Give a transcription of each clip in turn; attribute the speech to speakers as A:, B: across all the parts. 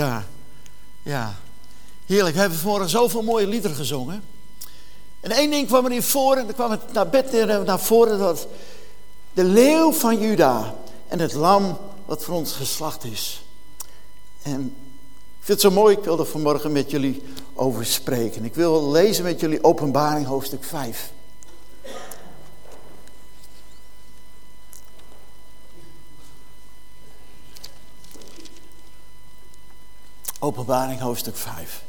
A: Ja. Heerlijk. We hebben vanmorgen zoveel mooie liederen gezongen. En één ding kwam er in voor, en dan kwam het naar bed naar voren, dat de leeuw van Juda en het lam wat voor ons geslacht is. En ik vind het zo mooi, ik wil er vanmorgen met jullie over spreken. Ik wil lezen met jullie Openbaring hoofdstuk 5. Openbaring hoofdstuk 5.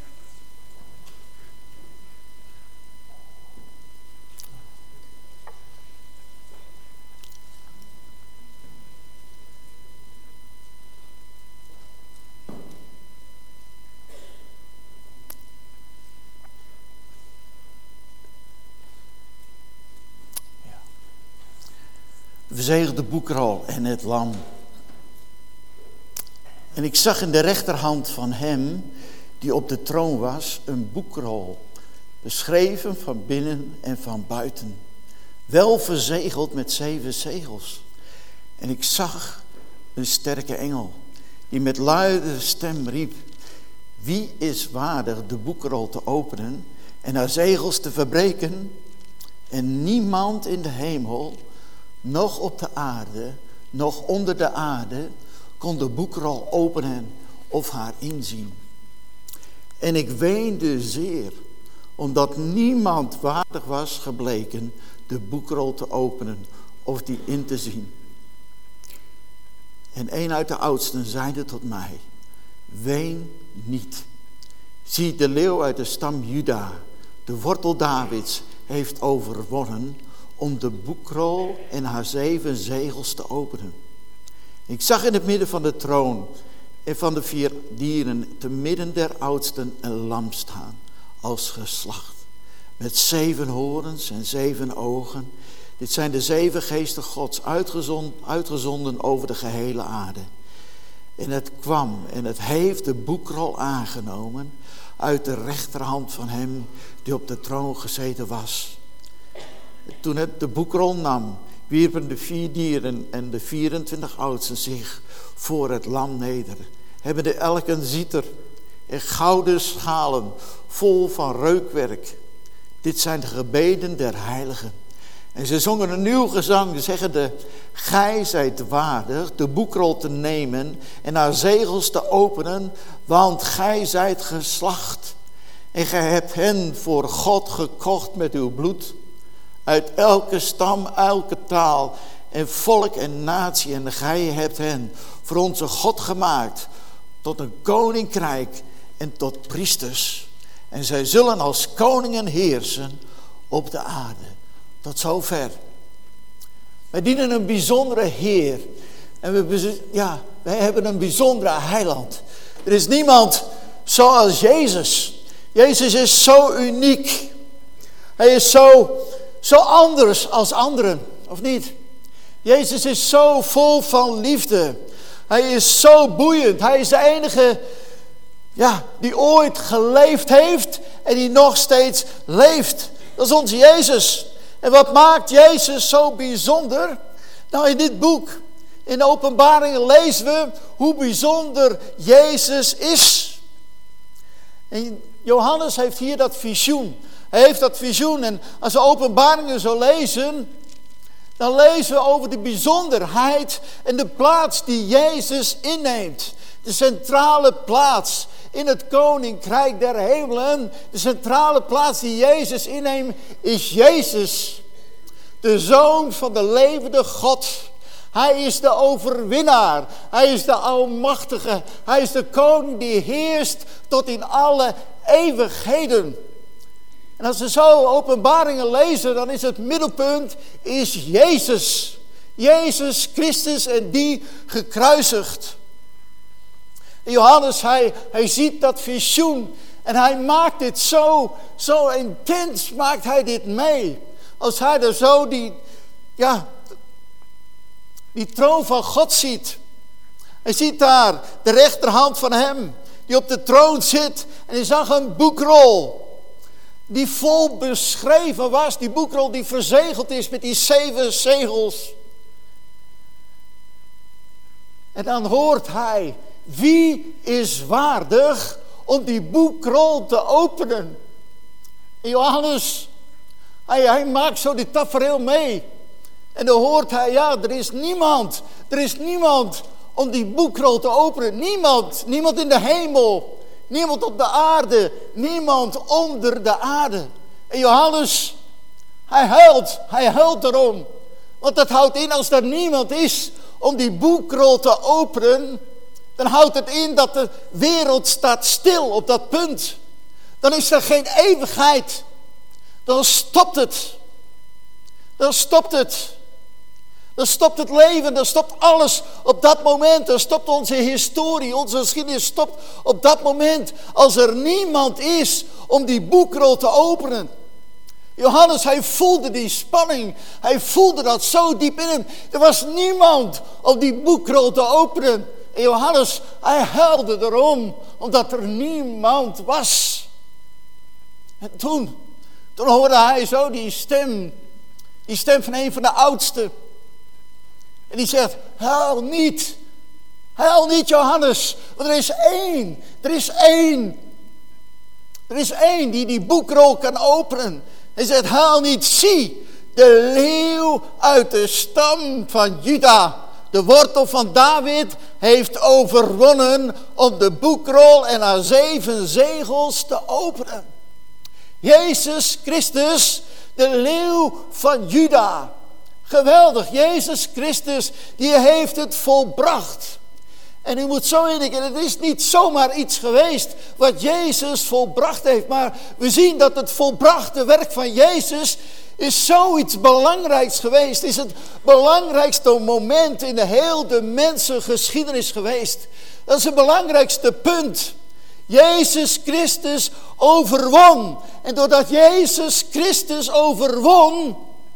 A: De verzegelde boekrol en het lam. En ik zag in de rechterhand van hem die op de troon was een boekrol, beschreven van binnen en van buiten, wel verzegeld met 7 zegels. En ik zag een sterke engel die met luide stem riep: wie is waardig de boekrol te openen en haar zegels te verbreken? En niemand in de hemel, nog op de aarde, nog onder de aarde, kon de boekrol openen of haar inzien. En ik weende zeer, omdat niemand waardig was gebleken de boekrol te openen of die in te zien. En een uit de oudsten zeide tot mij: ween niet. Zie, de leeuw uit de stam Juda, de wortel Davids, heeft overwonnen om de boekrol en haar 7 zegels te openen. Ik zag in het midden van de troon en van de 4 dieren te midden der oudsten een lam staan, als geslacht, met 7 horens en 7 ogen. Dit zijn de 7 geesten Gods, uitgezonden over de gehele aarde. En het kwam en het heeft de boekrol aangenomen uit de rechterhand van hem die op de troon gezeten was. Toen het de boekrol nam, wierpen de 4 dieren en de 24 oudsten zich voor het lam neder, hebbende elk een ziter en gouden schalen vol van reukwerk. Dit zijn de gebeden der heiligen. En ze zongen een nieuw gezang, zeggende: gij zijt waardig de boekrol te nemen en haar zegels te openen, want gij zijt geslacht. En gij hebt hen voor God gekocht met uw bloed, uit elke stam, elke taal en volk en natie. En gij hebt hen voor onze God gemaakt tot een koninkrijk en tot priesters. En zij zullen als koningen heersen op de aarde. Tot zover. Wij dienen een bijzondere Heer. En wij hebben een bijzondere heiland. Er is niemand zoals Jezus. Jezus is zo uniek. Hij is zo anders als anderen, of niet? Jezus is zo vol van liefde. Hij is zo boeiend. Hij is de enige die ooit geleefd heeft en die nog steeds leeft. Dat is onze Jezus. En wat maakt Jezus zo bijzonder? Nou, in dit boek, in de Openbaringen, lezen we hoe bijzonder Jezus is. En Johannes heeft hier dat visioen. Hij heeft dat visioen en als we Openbaringen zo lezen, dan lezen we over de bijzonderheid en de plaats die Jezus inneemt. De centrale plaats in het koninkrijk der hemelen, de centrale plaats die Jezus inneemt, is Jezus, de Zoon van de levende God. Hij is de overwinnaar, hij is de almachtige, hij is de koning die heerst tot in alle eeuwigheden. En als we zo Openbaringen lezen, dan is het middelpunt is Jezus. Jezus Christus en die gekruisigd. En Johannes, hij ziet dat visioen en hij maakt dit zo intens, maakt hij dit mee. Als hij er zo die troon van God ziet. Hij ziet daar de rechterhand van hem die op de troon zit en hij zag een boekrol die vol beschreven was. Die boekrol die verzegeld is met die 7 zegels. En dan hoort hij wie is waardig om die boekrol te openen? En Johannes, hij maakt zo die tafereel mee. En dan hoort hij, er is niemand om die boekrol te openen. Niemand in de hemel, niemand op de aarde, niemand onder de aarde. En Johannes, hij huilt erom. Want dat houdt in, als er niemand is om die boekrol te openen, dan houdt het in dat de wereld staat stil op dat punt. Dan is er geen eeuwigheid. Dan stopt het. Dan stopt het leven, dan stopt alles op dat moment. Dan stopt onze historie, onze geschiedenis stopt op dat moment. Als er niemand is om die boekrol te openen. Johannes, hij voelde die spanning. Hij voelde dat zo diep in hem. Er was niemand om die boekrol te openen. En Johannes, hij huilde erom, omdat er niemand was. En toen hoorde hij zo die stem van een van de oudsten. En die zegt, huil niet Johannes, want er is één die die boekrol kan openen. Hij zegt, huil niet, zie, de leeuw uit de stam van Juda, de wortel van David, heeft overwonnen om de boekrol en haar 7 zegels te openen. Jezus Christus, de leeuw van Juda. Geweldig, Jezus Christus, die heeft het volbracht. En u moet zo indenken, het is niet zomaar iets geweest wat Jezus volbracht heeft. Maar we zien dat het volbrachte werk van Jezus is zoiets belangrijks geweest. Is het belangrijkste moment in de hele mensengeschiedenis geweest. Dat is het belangrijkste punt. Jezus Christus overwon. En doordat Jezus Christus overwon,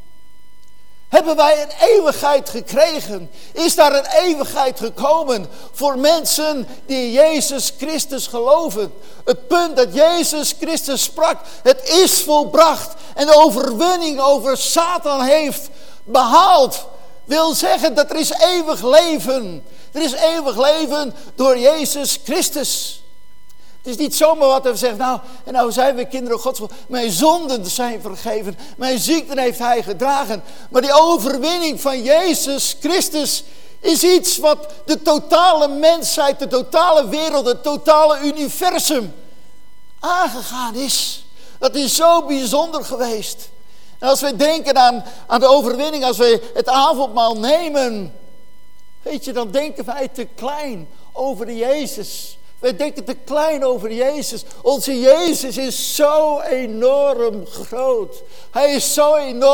A: hebben wij een eeuwigheid gekregen. Is daar een eeuwigheid gekomen voor mensen die in Jezus Christus geloven. Het punt dat Jezus Christus sprak, het is volbracht. En de overwinning over Satan heeft behaald. Wil zeggen dat er is eeuwig leven. Er is eeuwig leven door Jezus Christus. Het is niet zomaar wat we zeggen, nou zijn we kinderen Gods. Mijn zonden zijn vergeven. Mijn ziekten heeft hij gedragen. Maar die overwinning van Jezus Christus is iets wat de totale mensheid, de totale wereld, het totale universum aangegaan is. Dat is zo bijzonder geweest. En als we denken aan de overwinning, als we het avondmaal nemen, weet je, dan denken wij te klein over de Jezus. Wij denken te klein over Jezus. Onze Jezus is zo enorm groot. Hij is zo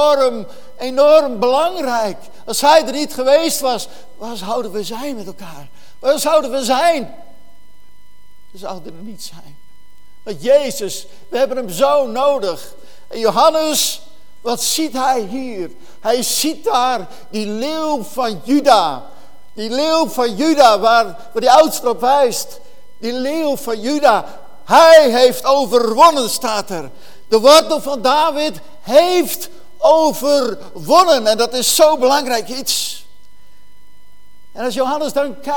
A: enorm belangrijk. Als hij er niet geweest was, waar zouden we zijn met elkaar? Waar zouden we zijn? We zouden er niet zijn. Want Jezus, we hebben hem zo nodig. En Johannes, wat ziet hij hier? Hij ziet daar die leeuw van Juda. Die leeuw van Juda, waar die oudste op wijst. Die leeuw van Juda, hij heeft overwonnen, staat er. De wortel van David heeft overwonnen. En dat is zo belangrijk iets. En als Johannes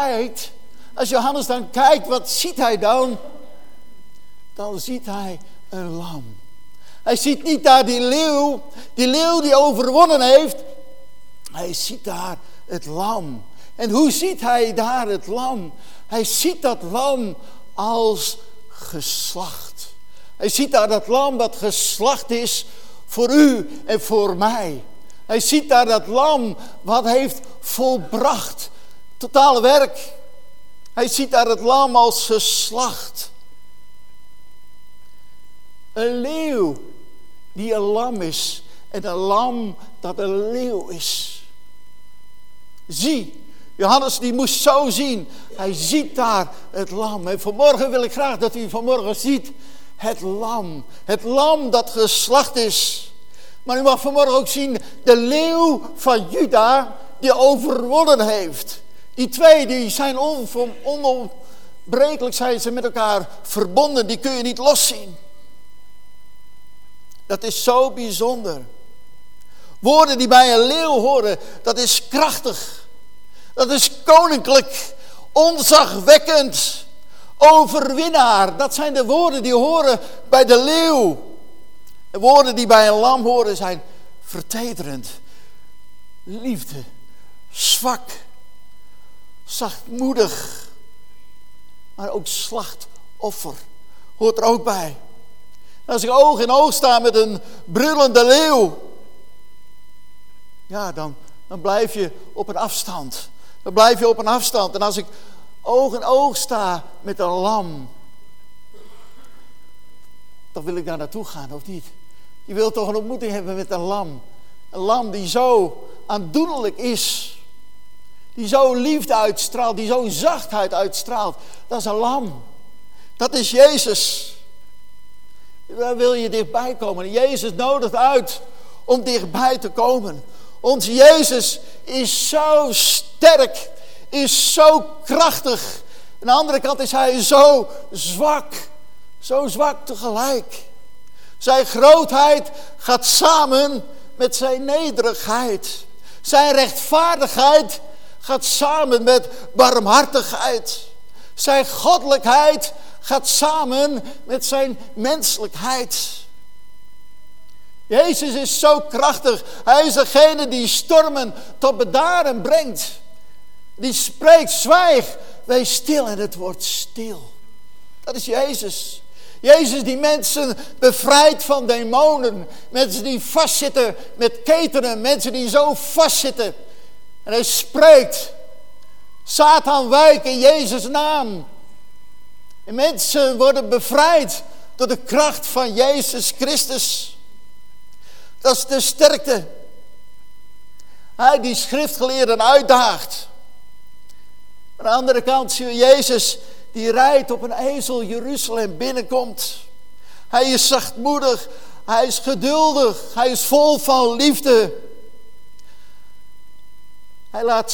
A: dan kijkt, wat ziet hij dan? Dan ziet hij een lam. Hij ziet niet daar die leeuw die overwonnen heeft. Hij ziet daar het lam. En hoe ziet hij daar het lam? Hij ziet dat lam als geslacht. Hij ziet daar dat lam dat geslacht is voor u en voor mij. Hij ziet daar dat lam wat heeft volbracht. Totale werk. Hij ziet daar het lam als geslacht. Een leeuw die een lam is. En een lam dat een leeuw is. Zie. Johannes die moest zo zien. Hij ziet daar het lam. En vanmorgen wil ik graag dat u vanmorgen ziet het lam. Het lam dat geslacht is. Maar u mag vanmorgen ook zien de leeuw van Juda die overwonnen heeft. Die twee die zijn onopbrekelijk zijn ze met elkaar verbonden. Die kun je niet loszien. Dat is zo bijzonder. Woorden die bij een leeuw horen, dat is krachtig. Dat is koninklijk. ontzagwekkend, overwinnaar. Dat zijn de woorden die horen bij de leeuw. De woorden die bij een lam horen zijn vertederend, liefde, zwak, zachtmoedig, maar ook slachtoffer hoort er ook bij. En als ik oog in oog sta met een brullende leeuw, ja, dan blijf je op een afstand. Dan blijf je op een afstand. En als ik oog in oog sta met een lam, dan wil ik daar naartoe gaan, of niet? Je wilt toch een ontmoeting hebben met een lam. Een lam die zo aandoenlijk is. Die zo liefde uitstraalt. Die zo zachtheid uitstraalt. Dat is een lam. Dat is Jezus. Daar wil je dichtbij komen. Jezus nodigt uit om dichtbij te komen. Onze Jezus is zo sterk. Is zo krachtig. Aan de andere kant is hij zo zwak. Zo zwak tegelijk. Zijn grootheid gaat samen met zijn nederigheid. Zijn rechtvaardigheid gaat samen met barmhartigheid. Zijn goddelijkheid gaat samen met zijn menselijkheid. Jezus is zo krachtig. Hij is degene die stormen tot bedaren brengt. Die spreekt, zwijg, wees stil en het wordt stil. Dat is Jezus. Jezus die mensen bevrijdt van demonen. Mensen die vastzitten met ketenen. Mensen die zo vastzitten. En hij spreekt. Satan wijkt in Jezus' naam. En mensen worden bevrijd door de kracht van Jezus Christus. Dat is de sterkte. Hij die schriftgeleerden uitdaagt. Aan de andere kant zie je Jezus die rijdt op een ezel Jeruzalem binnenkomt. Hij is zachtmoedig. Hij is geduldig. Hij is vol van liefde. Hij laat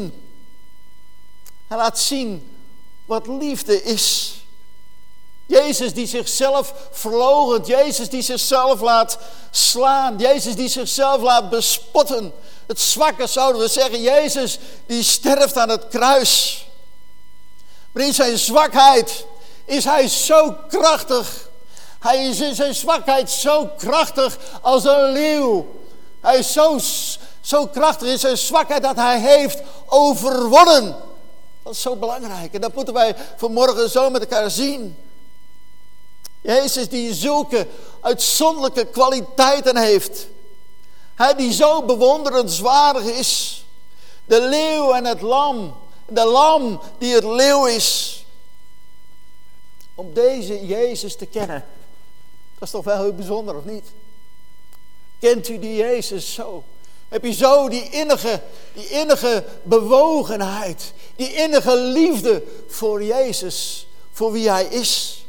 A: zien wat liefde is. Jezus die zichzelf verloochent. Jezus die zichzelf laat slaan. Jezus die zichzelf laat bespotten. Het zwakke zouden we zeggen. Jezus die sterft aan het kruis. Maar in zijn zwakheid is hij zo krachtig. Hij is in zijn zwakheid zo krachtig als een leeuw. Hij is zo krachtig in zijn zwakheid dat hij heeft overwonnen. Dat is zo belangrijk. En dat moeten wij vanmorgen zo met elkaar zien. Jezus die zulke uitzonderlijke kwaliteiten heeft. Hij die zo bewonderenswaardig is. De leeuw en het lam. De lam die het leeuw is. Om deze Jezus te kennen. Dat is toch wel heel bijzonder, of niet? Kent u die Jezus zo? Heb je zo die innige bewogenheid. Die innige liefde voor Jezus. Voor wie hij is.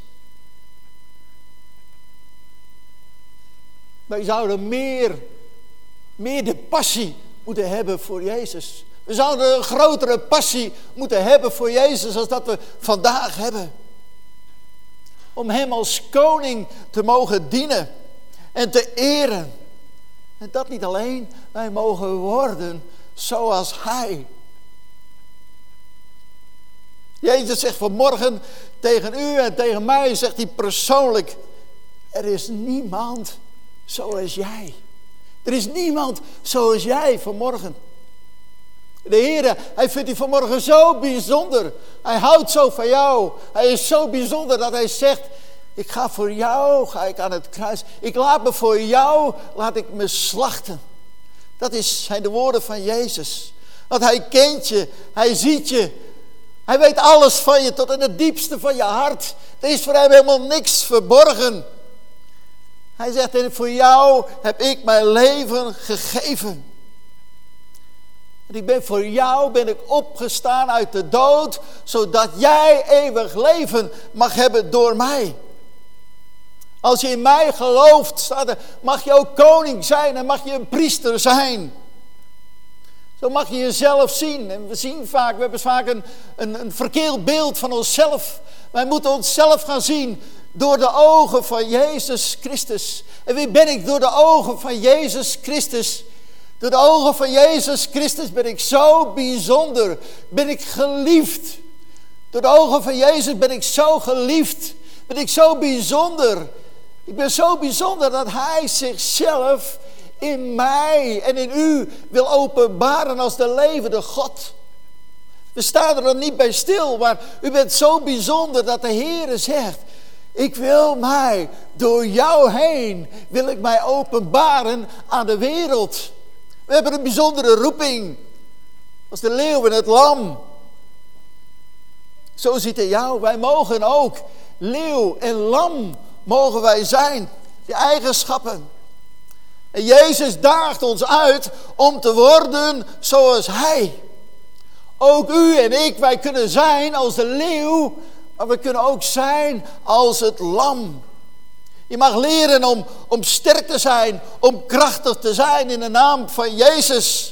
A: Wij zouden meer de passie moeten hebben voor Jezus. We zouden een grotere passie moeten hebben voor Jezus als dat we vandaag hebben. Om hem als koning te mogen dienen en te eren. En dat niet alleen, wij mogen worden zoals hij. Jezus zegt vanmorgen tegen u en tegen mij, zegt hij persoonlijk: er is niemand zoals jij. Er is niemand zoals jij vanmorgen. De Heer, hij vindt u vanmorgen zo bijzonder. Hij houdt zo van jou. Hij is zo bijzonder dat hij zegt: ik ga voor jou, ga ik aan het kruis. Ik laat me voor jou, laat ik me slachten. Dat zijn de woorden van Jezus. Want hij kent je, hij ziet je. Hij weet alles van je tot in het diepste van je hart. Er is voor hem helemaal niks verborgen. Hij zegt: en voor jou heb ik mijn leven gegeven. En voor jou ben ik opgestaan uit de dood, zodat jij eeuwig leven mag hebben door mij. Als je in mij gelooft, mag je ook koning zijn en mag je een priester zijn. Zo mag je jezelf zien. En we hebben vaak een verkeerd beeld van onszelf. Wij moeten onszelf gaan zien door de ogen van Jezus Christus. En wie ben ik? Door de ogen van Jezus Christus. Door de ogen van Jezus Christus ben ik zo bijzonder. Ben ik geliefd. Door de ogen van Jezus ben ik zo geliefd. Ben ik zo bijzonder. Ik ben zo bijzonder dat hij zichzelf in mij en in u wil openbaren als de levende God. We staan er nog niet bij stil, maar u bent zo bijzonder dat de Heer zegt: ik wil mij, door jou heen, wil ik mij openbaren aan de wereld. We hebben een bijzondere roeping, als de leeuw en het lam. Zo ziet hij jou. Wij mogen ook leeuw en lam mogen wij zijn. Die eigenschappen. En Jezus daagt ons uit om te worden zoals hij. Ook u en ik, wij kunnen zijn als de leeuw, maar we kunnen ook zijn als het lam. Je mag leren om sterk te zijn, om krachtig te zijn in de naam van Jezus.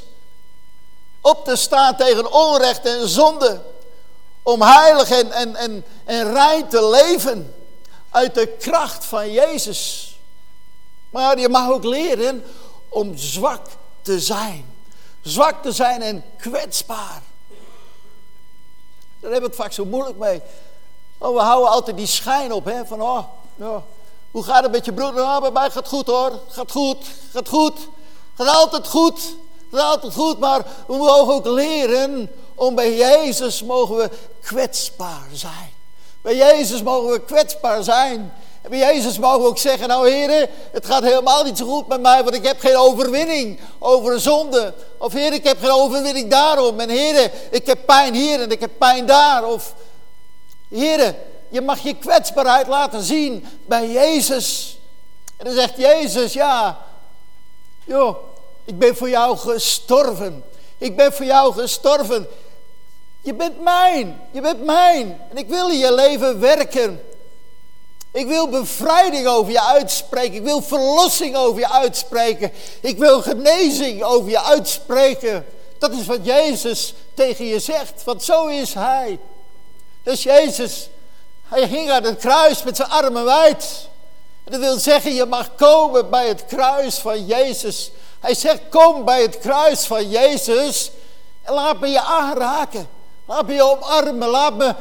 A: Op te staan tegen onrecht en zonde. Om heilig en rein te leven uit de kracht van Jezus. Maar je mag ook leren om zwak te zijn. Zwak te zijn en kwetsbaar. Daar hebben we het vaak zo moeilijk mee. Oh, we houden altijd die schijn op. Hè? Van, oh, ja, hoe gaat het met je broer? Oh, bij mij gaat het goed hoor. Gaat goed. Gaat altijd goed. Maar we mogen ook leren om bij Jezus mogen we kwetsbaar zijn. Bij Jezus mogen we kwetsbaar zijn. En bij Jezus mogen we ook zeggen: nou heren, het gaat helemaal niet zo goed met mij, want ik heb geen overwinning over zonde. Of heren, ik heb geen overwinning daarom. En heren, ik heb pijn hier en ik heb pijn daar. Of heren, je mag je kwetsbaarheid laten zien bij Jezus. En dan zegt Jezus: ja, joh, ik ben voor jou gestorven. Ik ben voor jou gestorven. Je bent mijn. En ik wil in je leven werken. Ik wil bevrijding over je uitspreken. Ik wil verlossing over je uitspreken. Ik wil genezing over je uitspreken. Dat is wat Jezus tegen je zegt. Want zo is hij. Dus Jezus, hij ging aan het kruis met zijn armen wijd. En dat wil zeggen, je mag komen bij het kruis van Jezus. Hij zegt, kom bij het kruis van Jezus. En laat me je aanraken. Laat me je omarmen. Laat me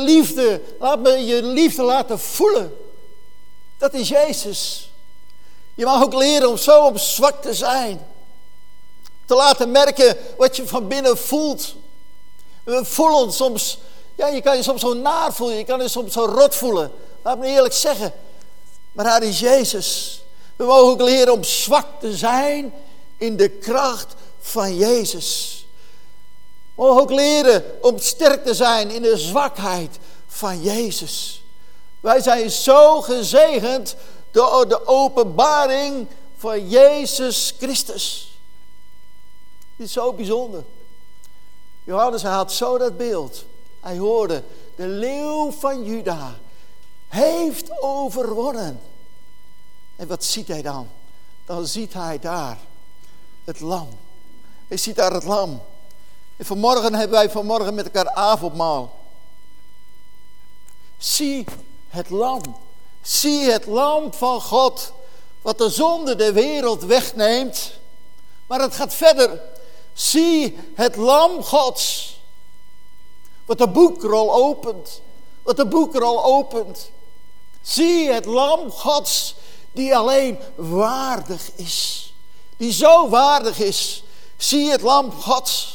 A: je liefde laten voelen. Dat is Jezus. Je mag ook leren om zwak te zijn. Te laten merken wat je van binnen voelt. We voelen soms, ja, je kan je soms zo naar voelen. Je kan je soms zo rot voelen. Laat me eerlijk zeggen. Maar daar is Jezus. We mogen ook leren om zwak te zijn in de kracht van Jezus. We mogen ook leren om sterk te zijn in de zwakheid van Jezus. Wij zijn zo gezegend door de openbaring van Jezus Christus. Dit is zo bijzonder. Johannes had zo dat beeld. Hij hoorde, de leeuw van Juda heeft overwonnen. En wat ziet hij dan? Dan ziet hij daar het lam. Hij ziet daar het lam. En vanmorgen hebben wij met elkaar avondmaal. Zie het lam. Zie het lam van God. Wat de zonde der wereld wegneemt. Maar het gaat verder. Zie het lam Gods. Wat de boekrol opent. Wat de boekrol opent. Zie het lam Gods. Die alleen waardig is. Die zo waardig is. Zie het lam Gods.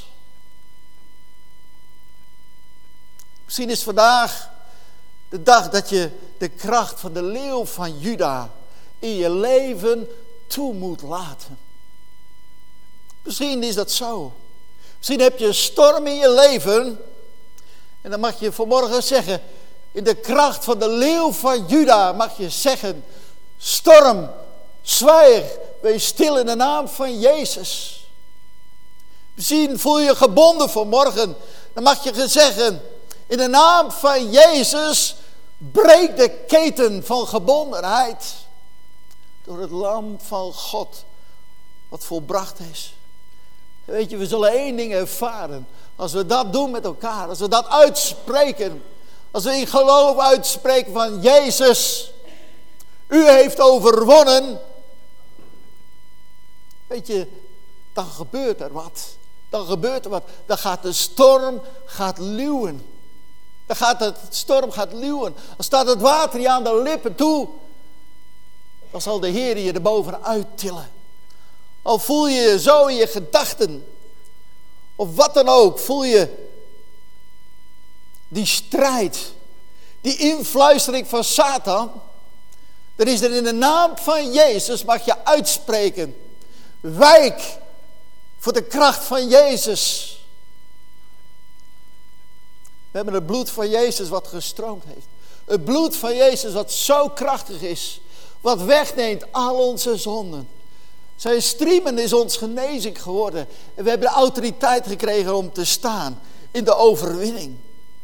A: Misschien is vandaag de dag dat je de kracht van de leeuw van Juda in je leven toe moet laten. Misschien is dat zo. Misschien heb je een storm in je leven. En dan mag je vanmorgen zeggen, in de kracht van de leeuw van Juda mag je zeggen: storm, zwijg, wees stil in de naam van Jezus. Misschien voel je je gebonden vanmorgen. Dan mag je zeggen: in de naam van Jezus, breek de keten van gebondenheid. Door het lam van God, wat volbracht is. Weet je, we zullen één ding ervaren. Als we dat doen met elkaar, als we dat uitspreken. Als we in geloof uitspreken van Jezus, u heeft overwonnen. Weet je, dan gebeurt er wat. Dan gaat de storm luwen. Dan gaat de storm gaat luwen. Dan staat het water je aan de lippen toe. Dan zal de Heer je erbovenuit tillen. Al voel je je zo in je gedachten. Of wat dan ook. Voel je die strijd. Die influistering van Satan. Dan is er in de naam van Jezus mag je uitspreken. Wijk voor de kracht van Jezus. We hebben het bloed van Jezus wat gestroomd heeft. Het bloed van Jezus wat zo krachtig is. Wat wegneemt al onze zonden. Zijn striemen is ons genezing geworden. En we hebben de autoriteit gekregen om te staan in de overwinning.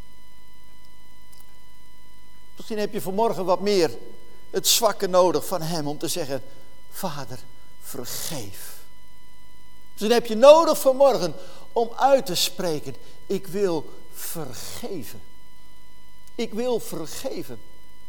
A: Misschien heb je vanmorgen wat meer het zwakke nodig van hem om te zeggen: Vader, vergeef. Misschien heb je nodig vanmorgen om uit te spreken: ik wil vergeven. Ik wil vergeven.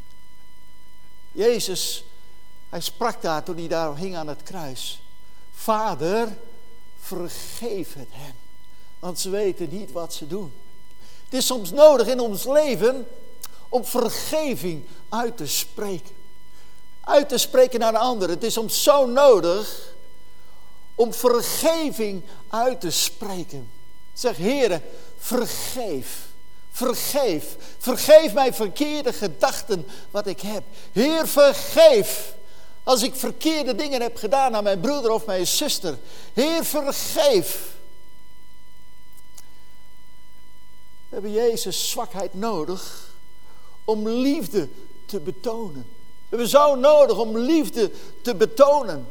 A: Jezus, hij sprak daar toen hij daar hing aan het kruis. Vader, vergeef het hen. Want ze weten niet wat ze doen. Het is soms nodig in ons leven om vergeving uit te spreken. Uit te spreken naar een ander. Het is soms zo nodig om vergeving uit te spreken. Zeg: Heere, vergeef. Vergeef. Vergeef mijn verkeerde gedachten wat ik heb. Heer, vergeef. Als ik verkeerde dingen heb gedaan aan mijn broeder of mijn zuster. Heer, vergeef. We hebben Jezus' zwakheid nodig om liefde te betonen. We hebben zo nodig om liefde te betonen.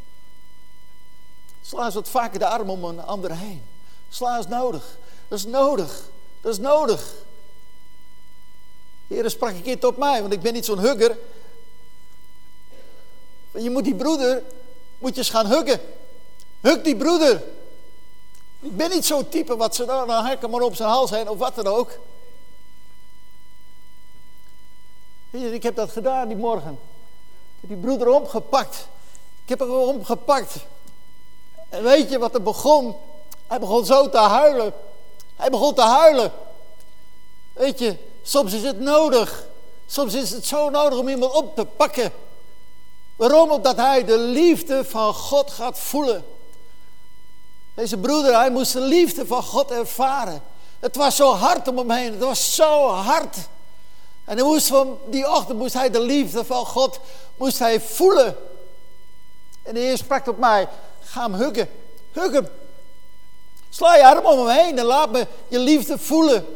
A: Sla eens wat vaker de arm om een ander heen. Sla eens nodig. Dat is nodig. Dat is nodig. Heer, sprak een keer tot mij, want ik ben niet zo'n hugger. Je moet die broeder, moet je eens gaan huggen. Hug die broeder. Ik ben niet zo'n type wat ze dan hakken maar op zijn hals heen of wat dan ook. Ik heb dat gedaan die morgen. Ik heb die broeder opgepakt. Ik heb hem opgepakt. En weet je wat er begon? Hij begon zo te huilen. Hij begon te huilen. Weet je, soms is het nodig. Soms is het zo nodig om iemand op te pakken. Waarom? Omdat hij de liefde van God gaat voelen. Deze broeder, hij moest de liefde van God ervaren. Het was zo hard om hem heen. Het was zo hard. En hij moest van die ochtend moest hij de liefde van God moest hij voelen. En de Heer sprak tot mij: ga hem huggen. Hug hem. Sla je arm om hem heen en laat me je liefde voelen.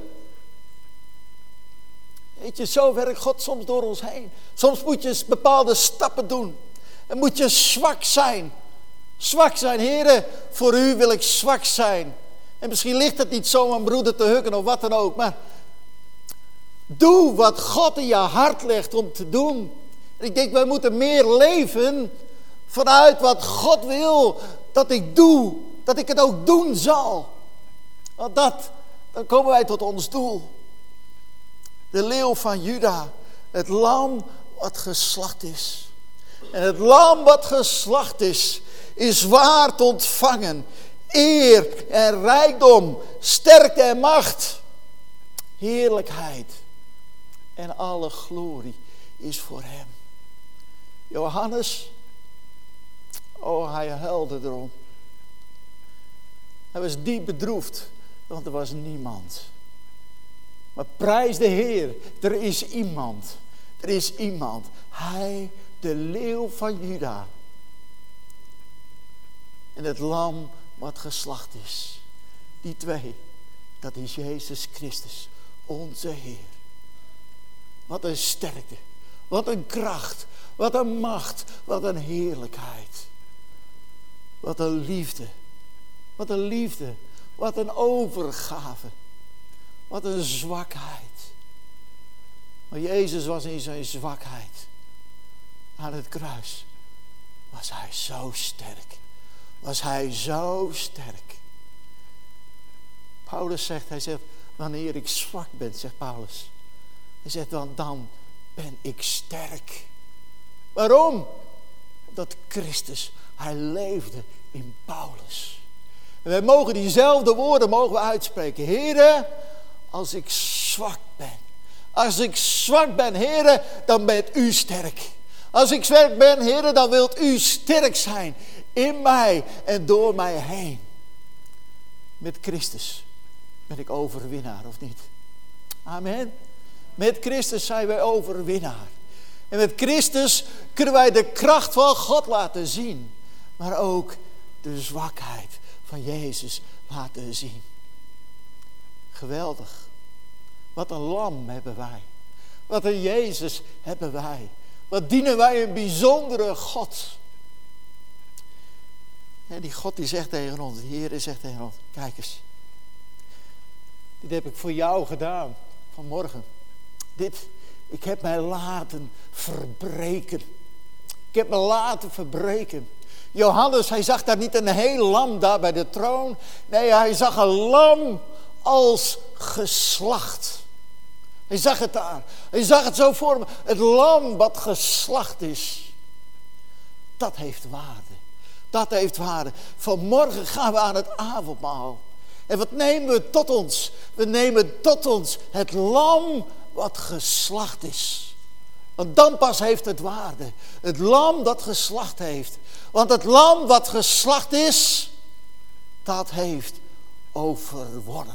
A: Weet je, zo werkt God soms door ons heen. Soms moet je bepaalde stappen doen. En moet je zwak zijn. Zwak zijn, Heere, voor u wil ik zwak zijn. En misschien ligt het niet zo om een broeder te huggen of wat dan ook. Maar doe wat God in je hart legt om te doen. En ik denk, wij moeten meer leven vanuit wat God wil dat ik doe. Dat ik het ook doen zal. Want dan komen wij tot ons doel. De leeuw van Juda. Het lam wat geslacht is. En het lam wat geslacht is waard ontvangen. Eer en rijkdom. Sterkte en macht. Heerlijkheid. En alle glorie is voor hem. Johannes. Oh, hij huilde erom. Hij was diep bedroefd. Want er was niemand. Maar prijs de Heer. Er is iemand. Er is iemand. Hij, de leeuw van Juda. En het lam wat geslacht is. Die twee. Dat is Jezus Christus. Onze Heer. Wat een sterkte. Wat een kracht. Wat een macht. Wat een heerlijkheid. Wat een liefde. Wat een liefde. Wat een overgave. Wat een zwakheid. Maar Jezus was in zijn zwakheid. Aan het kruis. Was hij zo sterk. Was hij zo sterk. Paulus zegt, hij zegt, wanneer ik zwak ben, zegt Paulus. Hij zegt, dan ben ik sterk. Waarom? Omdat Christus, hij leefde in Paulus. En wij mogen diezelfde woorden mogen we uitspreken. Heere, als ik zwak ben, Als ik zwak ben, Heere, dan bent u sterk. Als ik zwak ben, Heere, dan wilt u sterk zijn. In mij en door mij heen. Met Christus ben ik overwinnaar, of niet? Amen. Met Christus zijn wij overwinnaar. En met Christus kunnen wij de kracht van God laten zien. Maar ook de zwakheid van Jezus laten zien. Geweldig. Wat een lam hebben wij. Wat een Jezus hebben wij. Wat dienen wij een bijzondere God. En die God die zegt tegen ons, de Heer zegt tegen ons, kijk eens. Dit heb ik voor jou gedaan vanmorgen. Ik heb mij laten verbreken. Ik heb me laten verbreken. Johannes, hij zag daar niet een heel lam daar bij de troon. Nee, hij zag een lam als geslacht. Hij zag het daar. Hij zag het zo voor me. Het lam wat geslacht is. Dat heeft waarde. Dat heeft waarde. Vanmorgen gaan we aan het avondmaal. En wat nemen we tot ons? We nemen tot ons het lam wat geslacht is. Want dan pas heeft het waarde. Het lam dat geslacht heeft. Want het lam wat geslacht is, dat heeft overwonnen.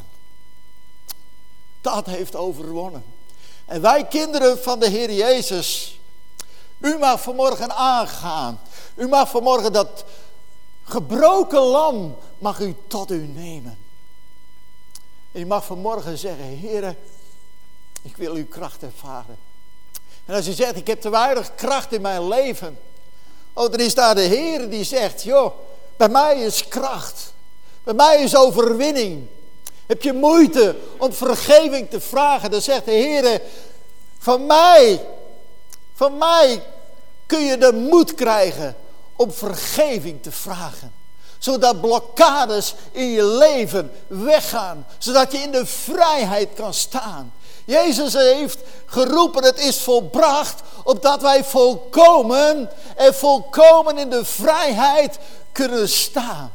A: Dat heeft overwonnen. En wij kinderen van de Heer Jezus, u mag vanmorgen aangaan. U mag vanmorgen dat gebroken lam, mag u tot u nemen. En u mag vanmorgen zeggen, Heere, ik wil uw kracht ervaren. En als u zegt, ik heb te weinig kracht in mijn leven. Oh, dan is daar de Heer die zegt, joh, bij mij is kracht. Bij mij is overwinning. Heb je moeite om vergeving te vragen? Dan zegt de Heer, van mij kun je de moed krijgen om vergeving te vragen. Zodat blokkades in je leven weggaan. Zodat je in de vrijheid kan staan. Jezus heeft geroepen, het is volbracht, opdat wij volkomen in de vrijheid kunnen staan.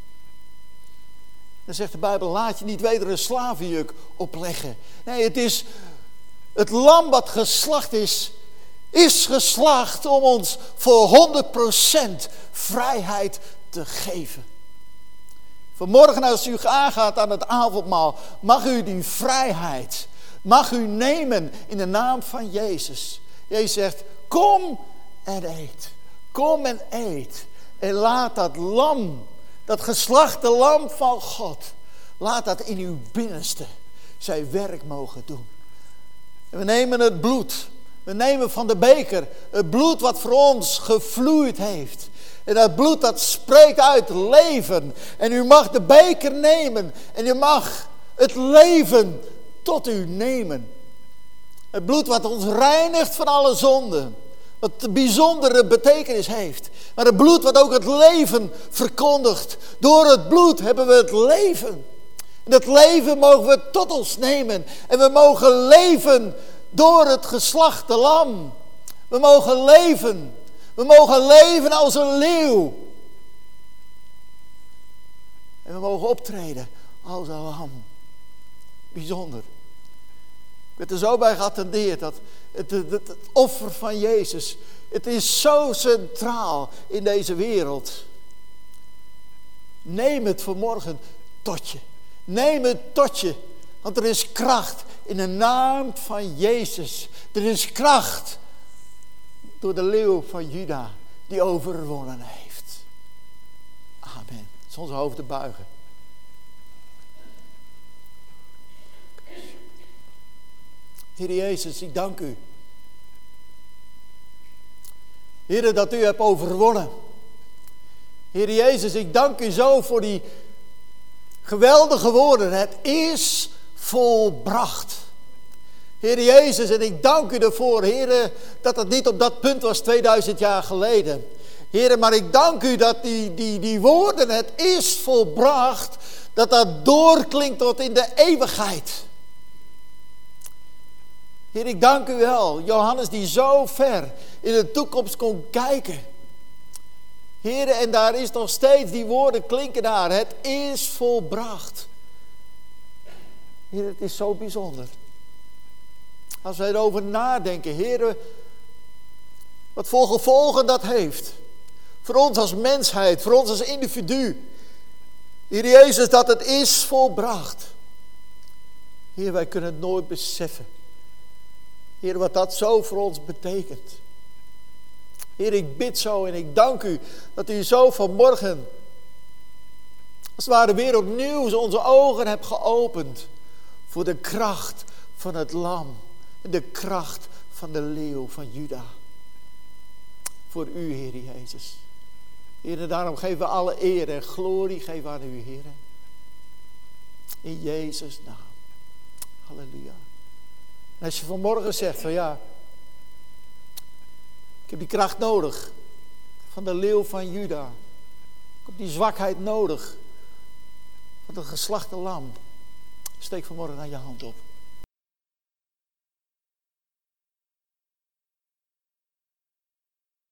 A: Dan zegt de Bijbel, laat je niet weder een slavenjuk opleggen. Nee, het is het lam wat geslacht is geslacht om ons voor 100% vrijheid te geven. Vanmorgen als u aangaat aan het avondmaal, mag u die vrijheid, mag u nemen in de naam van Jezus. Jezus zegt, kom en eet. Kom en eet. En laat dat lam, dat geslachte lam van God, laat dat in uw binnenste zijn werk mogen doen. En we nemen het bloed. We nemen van de beker het bloed wat voor ons gevloeid heeft. En dat bloed dat spreekt uit leven. En u mag de beker nemen. En u mag het leven tot u nemen. Het bloed wat ons reinigt van alle zonden. Wat een bijzondere betekenis heeft. Maar het bloed wat ook het leven verkondigt. Door het bloed hebben we het leven. En dat leven mogen we tot ons nemen. En we mogen leven door het geslachte lam. We mogen leven. We mogen leven als een leeuw. En we mogen optreden als een lam. Bijzonder. Ik werd er zo bij geattendeerd dat het offer van Jezus, het is zo centraal in deze wereld. Neem het vanmorgen tot je. Neem het tot je. Want er is kracht in de naam van Jezus. Er is kracht door de leeuw van Juda die overwonnen heeft. Amen. Het is onze hoofden buigen. Heer Jezus, ik dank u. Heer, dat u hebt overwonnen. Heer Jezus, ik dank u zo voor die geweldige woorden. Het is volbracht. Heer Jezus, en ik dank u ervoor, Heer, dat het niet op dat punt was 2000 jaar geleden. Heer, maar ik dank u dat die woorden, het is volbracht, dat dat doorklinkt tot in de eeuwigheid. Heer, ik dank u wel. Johannes die zo ver in de toekomst kon kijken. Heer, en daar is nog steeds, die woorden klinken daar. Het is volbracht. Heer, het is zo bijzonder. Als wij erover nadenken, Heer, wat voor gevolgen dat heeft. Voor ons als mensheid, voor ons als individu. Heer Jezus, dat het is volbracht. Heer, wij kunnen het nooit beseffen. Heer, wat dat zo voor ons betekent. Heer, ik bid zo en ik dank u dat u zo vanmorgen, als het ware weer opnieuw, onze ogen hebt geopend voor de kracht van het lam en de kracht van de leeuw van Juda. Voor u, Heer Jezus. Heer, en daarom geven we alle eer en glorie geven aan u, Heer. In Jezus' naam. Halleluja. En als je vanmorgen zegt van ja, ik heb die kracht nodig van de leeuw van Juda. Ik heb die zwakheid nodig van het geslachte lam. Steek vanmorgen aan je hand op.